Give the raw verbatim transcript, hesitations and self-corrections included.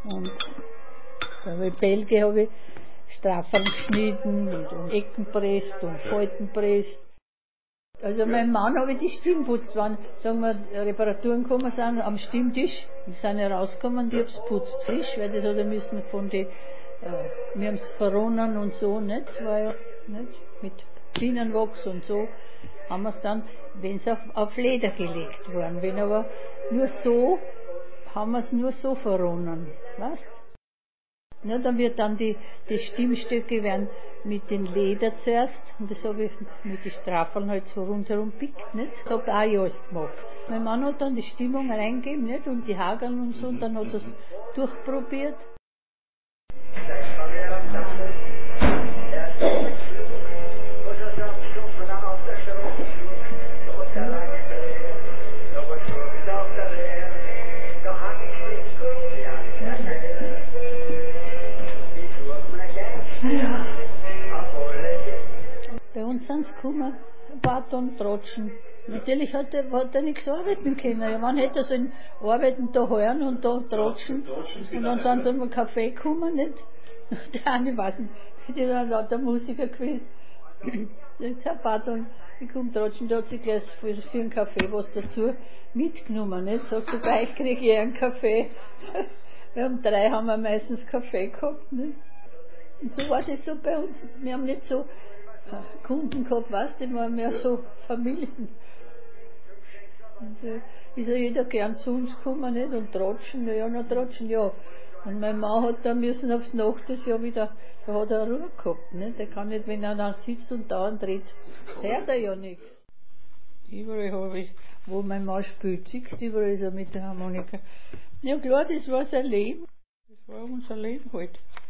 Und da habe ich Bälge habe ich Straffeln geschnitten und, und Ecken presst und Falten presst. Also meinem Mann habe ich die Stimme putzt, wenn, sagen wir, Reparaturen gekommen sind am Stimmtisch, die sind ja rausgekommen, die hab's putzt, frisch, weil das hat er müssen von die, äh, wir haben's verronnen und so, nicht, weil, nicht, mit Bienenwachs und so, haben wir's dann, wenn's auf, auf Leder gelegt worden, wenn aber nur so, haben wir's nur so verronnen, was? Ja, dann wird dann die, die Stimmstöcke werden mit den Leder zuerst, und das habe ich mit den Straffeln halt so rundherum pickt, nicht? Das habe ich auch alles gemacht. Mein Mann hat dann die Stimmung reingegeben, nicht? Und die Hageln und so, und dann hat er es durchprobiert. Ja. Bei uns sind sie gekommen, ein paar Tonnen Tratschen. Natürlich hat er, hat er nichts arbeiten können. Ja, man hätte so ein Arbeiten da hören und da tratschen. Und dann sind sie um einen Kaffee gekommen, nicht? Der eine weiß nicht, das ist ein lauter Musiker gewesen. Jetzt ein paar Tonnen, ich komme tratschen, da hat sie gleich für, für einen Kaffee was dazu mitgenommen, nicht? Sagt sie, bei euch kriege ich einen Kaffee. Wir haben drei, haben wir meistens Kaffee gehabt, nicht? Und so war das so bei uns. Wir haben nicht so Kunden gehabt, weißt du, wir haben mehr so Familien. Und äh, ist ja jeder gern zu uns gekommen, nicht? Und tratschen, ja, na tratschen, ja. Und mein Mann hat da müssen aufs Nacht das Jahr wieder, da hat er Ruhe gehabt, nicht? Der kann nicht, wenn er dann sitzt und dauernd dreht, hört er ja nichts. Überall habe ich, wo mein Mann spielt, siehst du, überall ist er mit der Harmonika. Ja klar, das war sein Leben. Das war unser Leben halt.